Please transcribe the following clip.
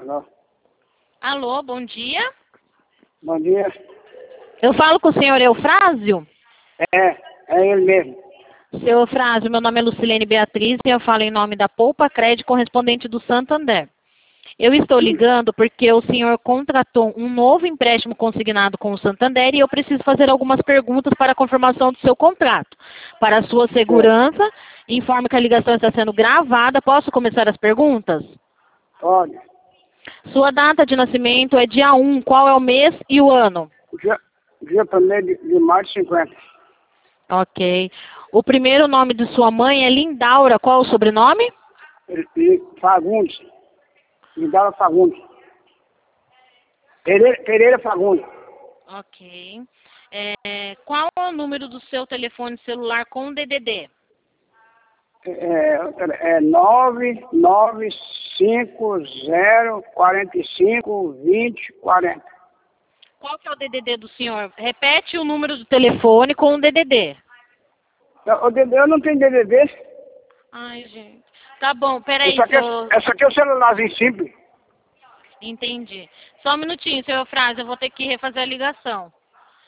Alô? Alô, bom dia. Bom dia. Eu falo com o senhor Eufrásio? É ele mesmo. Seu Eufrásio, meu nome é Lucilene Beatriz e eu falo em nome da Poupa Crédito correspondente do Santander. Eu estou ligando porque o senhor contratou um novo empréstimo consignado com o Santander e eu preciso fazer algumas perguntas para a confirmação do seu contrato. Para a sua segurança, informo que a ligação está sendo gravada. Posso começar as perguntas? Pode. Sua data de nascimento é dia 1. Qual é o mês e o ano? Dia 1º de março de 50. Ok. O primeiro nome de sua mãe é Lindaura. Qual o sobrenome? Fagundes. Lindaura Fagundes. Pereira Fagundes. Ok. Qual é o número do seu telefone celular com DDD? 995452040. Qual que é o DDD do senhor? Repete o número do telefone com o DDD. Eu não tenho DDD. Ai, gente. Tá bom, peraí, Isso aqui é o celularzinho simples. Entendi. Só um minutinho, seu Eufrásio, eu vou ter que refazer a ligação.